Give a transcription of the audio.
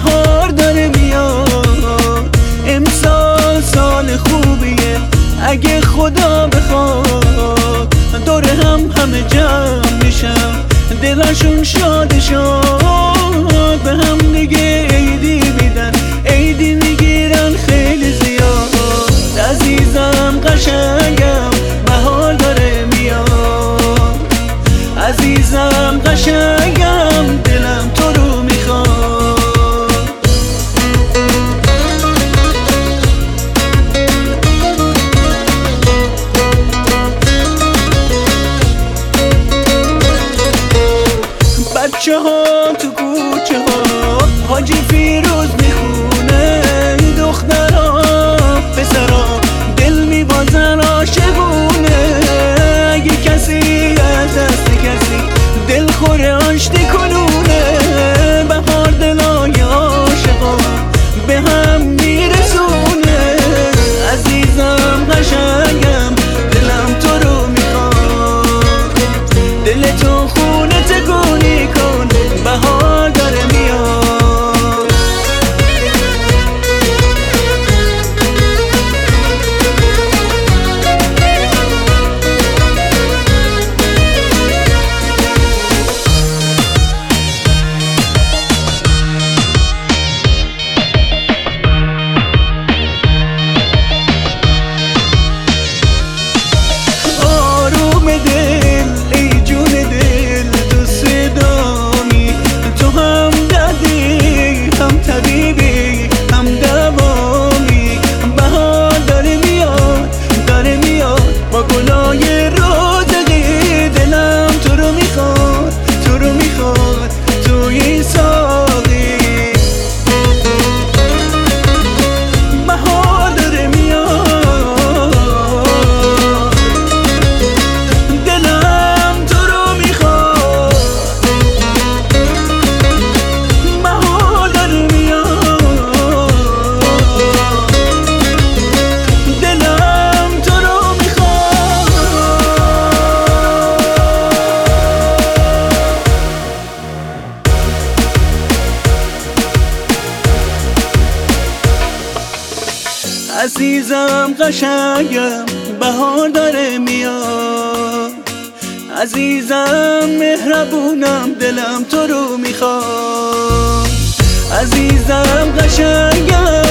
بهار داره میاد، امسال سال خوبیه اگه خدا بخواد. دور همه جمع میشم دلشون شاد شاد، به هم دیگه عیدی میدن عیدی میگیرن خیلی زیاد. عزیزم قشنگم بهار داره میاد، عزیزم قشنگم دلم تو رو میخواد. بچه ها تو کوچه ها حاجی فیروز میخونه، دخترها پسرها دل میبازن عاشقونه. اگه کسی از دست کسی دل خوره آشتی کنونه، بهار دلای عاشقا به هم میرسونه. عزیزم قشنگم دلم تو رو میخواد، دل تو خونه تکونی کن بهار داره میاد. آروم دل ای جون دل تو صدامی، تو هم دردی هم طبیبی هم دوامی. بهار داره میاد با گلای رازقی، دلم تو رو میخواد تو رو میخواد توی ساقی. بهار داره میاد دلم تو رو میخواد، بهار داره میاد دلم تو رو میخواد. عزیزم قشنگم بهار داره میاد، عزیزم مهربونم دلم تو رو میخواد. عزیزم قشنگم